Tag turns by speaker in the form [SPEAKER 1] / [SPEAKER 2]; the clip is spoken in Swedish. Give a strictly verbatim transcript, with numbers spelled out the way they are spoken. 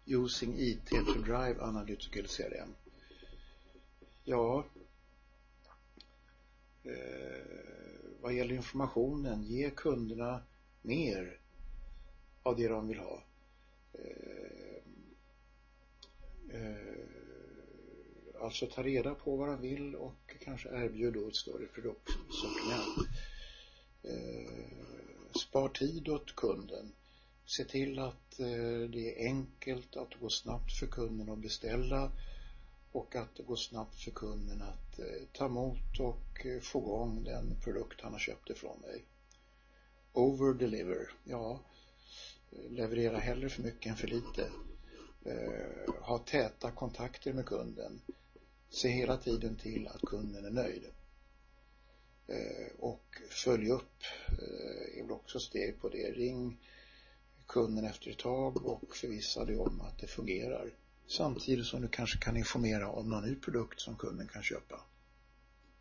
[SPEAKER 1] using I T to drive analytical C R M. Ja, eh, vad gäller informationen, ge kunderna mer av det de vill ha. Eh, eh, alltså ta reda på vad de vill och kanske erbjuda ett större produktsortiment. Eh, spar tid åt kunden. Se till att eh, det är enkelt, att det går snabbt för kunden att beställa och att det går snabbt för kunden att eh, ta emot och eh, få igång den produkt han har köpt ifrån dig. Over deliver. Ja, leverera hellre för mycket än för lite. Eh, ha täta kontakter med kunden. Se hela tiden till att kunden är nöjd. Eh, och följ upp eh, är väl också steg på det. Ring kunden efter ett tag och förvissa dig om att det fungerar. Samtidigt som du kanske kan informera om någon ny produkt som kunden kan köpa.